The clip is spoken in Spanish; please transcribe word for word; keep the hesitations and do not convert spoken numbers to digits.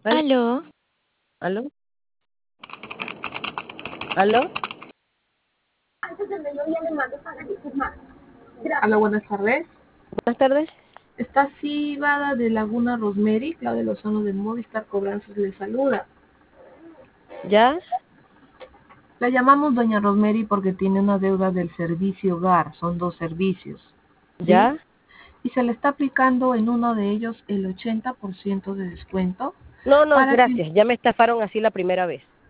¿Aló? Aló, ¿Aló? ¿Aló? Hola, buenas tardes. Buenas tardes. Está Cibada de Laguna Rosemary, Claudia Lozano de Movistar Cobranzas le saluda. ¿Ya? La llamamos Doña Rosemary porque tiene una deuda del servicio hogar, son dos servicios, ¿sí? ¿Ya? Y se le está aplicando en uno de ellos el ochenta por ciento de descuento No, no, para que... gracias. Ya me estafaron así la primera vez.